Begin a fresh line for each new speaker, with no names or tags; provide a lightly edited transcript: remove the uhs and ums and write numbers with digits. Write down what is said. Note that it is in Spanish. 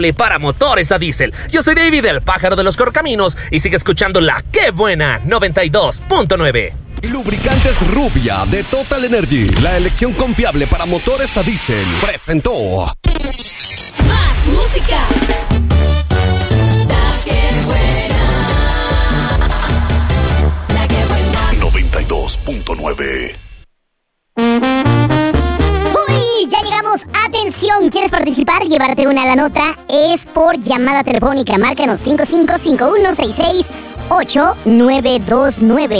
para motores a diésel. Yo soy David, el pájaro de los correcaminos, y sigue escuchando la ¡Qué buena! 92.9.
Lubricantes Rubia de Total Energy, la elección confiable para motores a diésel, presentó.
Más música. La que buena. La que buena.
92.9.
¡Uy! Ya llegamos. Atención, ¿quieres participar? Llevarte una a la nota. Es por llamada telefónica. Márcanos 5551668929.